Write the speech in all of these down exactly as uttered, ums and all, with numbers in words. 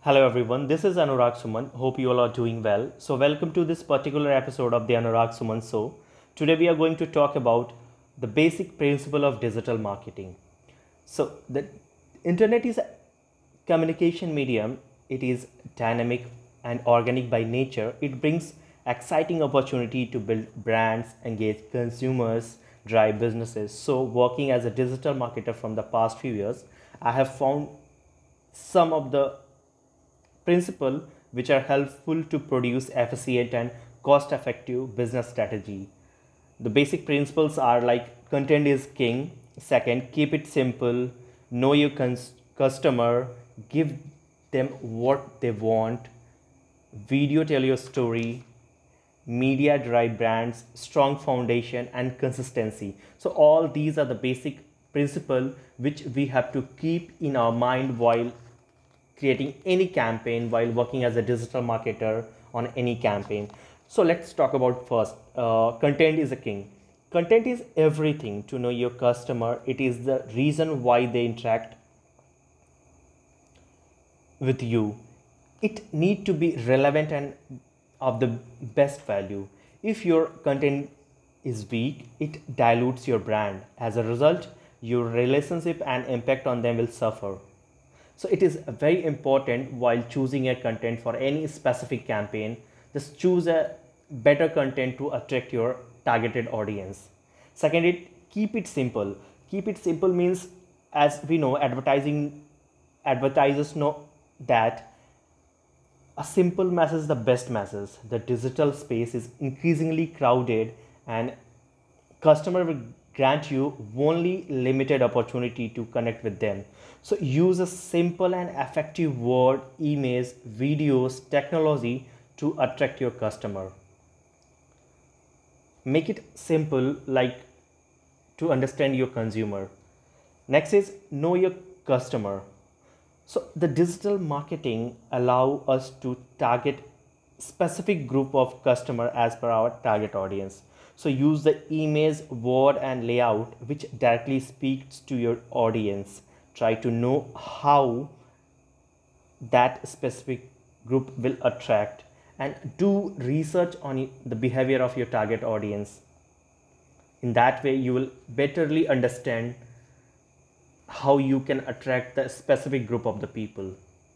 Hello everyone, this is Anurag Suman. Hope you all are doing well. So, welcome to this particular episode of the Anurag Suman Show. Today, we are going to talk about the basic principle of digital marketing. So, the internet is a communication medium, it is dynamic and organic by nature. It brings exciting opportunity to build brands, engage consumers, drive businesses. So, working as a digital marketer from the past few years, I have found some of the principles which are helpful to produce efficient and cost effective business strategy. The basic principles are like content is king, second, keep it simple, know your cons- customer, give them what they want, video tell your story, media drive brands, strong foundation and consistency. So all these are the basic principle which we have to keep in our mind while creating any campaign, while working as a digital marketer on any campaign. So let's talk about first, uh, content is a king. Content is everything to know your customer. It is the reason why they interact with you. It need to be relevant and of the best value. If your content is weak, it dilutes your brand. As a result, your relationship and impact on them will suffer. So it is very important while choosing a content for any specific campaign. Just choose a better content to attract your targeted audience. Second, it keep it simple. Keep it simple means, as we know, advertising advertisers know that a simple message is the best message. The digital space is increasingly crowded and customer will grant you only limited opportunity to connect with them. So use a simple and effective word, emails, videos, technology to attract your customer. Make it simple, like to understand your consumer. Next is know your customer. So the digital marketing allow us to target specific group of customer as per our target audience. So use the image, word and layout which directly speaks to your audience. Try to know how that specific group will attract and do research on the behavior of your target audience. In that way, you will betterly understand how you can attract the specific group of the people.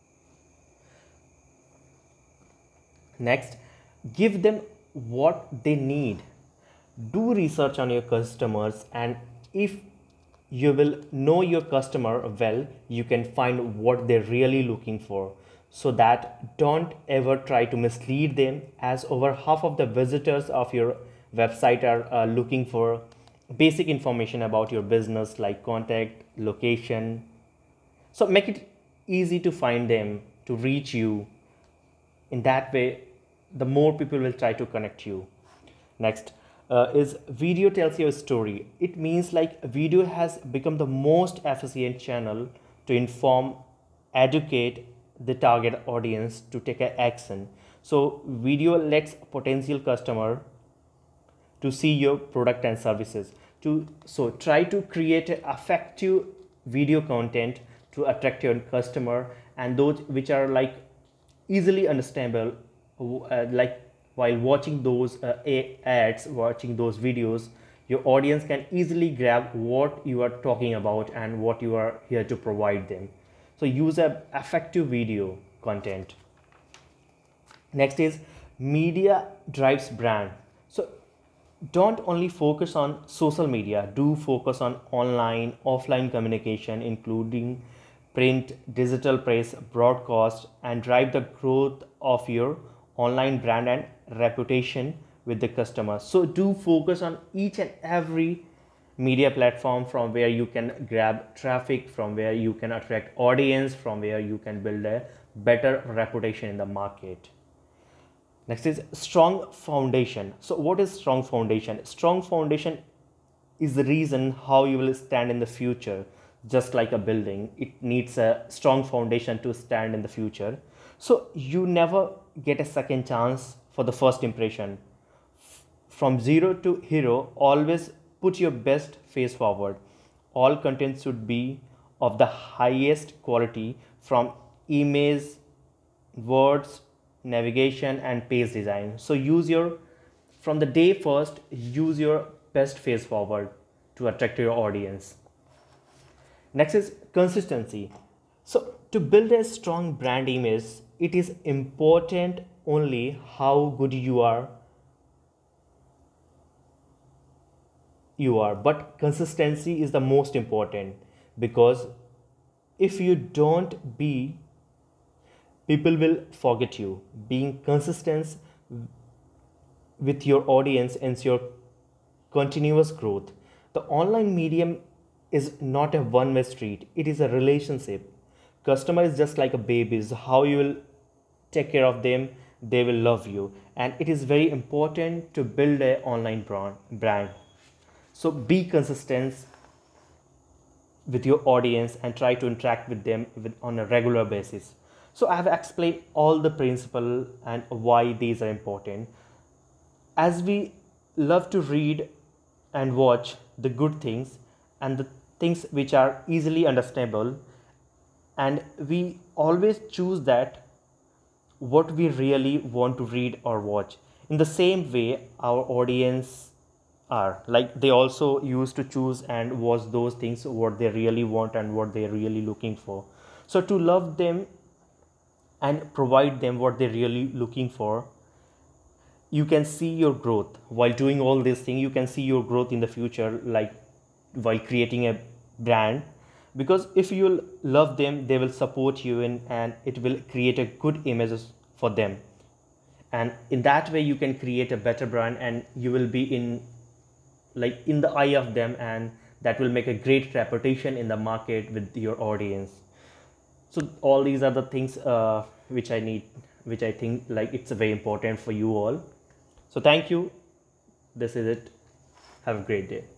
Next, give them what they need. Do research on your customers, and if you will know your customer well, you can find what they're really looking for, so that don't ever try to mislead them, as over half of the visitors of your website are uh, looking for basic information about your business like contact, location. So make it easy to find them, to reach you. In that way, the more people will try to connect you. Next, uh, is video tells your story. It means like video has become the most efficient channel to inform, educate the target audience to take an action. So video lets potential customer to see your product and services. To so try to create effective video content to attract your customer, and those which are like easily understandable, uh, like while watching those uh, ads, watching those videos, your audience can easily grab what you are talking about and what you are here to provide them. So use a effective video content. Next is media drives brand. So don't only focus on social media, do focus on online, offline communication, including print, digital press, broadcast, and drive the growth of your online brand and reputation with the customer. So do focus on each and every media platform from where you can grab traffic, from where you can attract audience, from where you can build a better reputation in the market. Next is strong foundation. So what is strong foundation? Strong foundation is the reason how you will stand in the future. Just like a building, it needs a strong foundation to stand in the future. So you never get a second chance for the first impression. From zero to hero, always put your best face forward. All content should be of the highest quality, from image words, navigation, and page design. So use your, from the day first, use your best face forward to attract your audience. Next is consistency. So to build a strong brand image, it is important only how good you are you are but consistency is the most important, because if you don't be, people will forget you. Being consistent with your audience ensure continuous growth. The online medium is not a one way street, it is a relationship. Customer is just like a baby. So how you will take care of them, they will love you. And it is very important to build a online brand. So be consistent with your audience and try to interact with them with, on a regular basis. So I have explained all the principle and why these are important. As we love to read and watch the good things and the things which are easily understandable, and we always choose that what we really want to read or watch. In the same way, our audience are like, they also used to choose and watch those things what they really want and what they're really looking for. So to love them and provide them what they're really looking for, you can see your growth while doing all these things. You can see your growth in the future, like while creating a brand, because if you love them, they will support you in, and it will create a good images for them. And in that way you can create a better brand, and you will be in like in the eye of them, and that will make a great reputation in the market with your audience. So all these are the things uh, which I need, which I think like it's very important for you all. So thank you. This is it. Have a great day.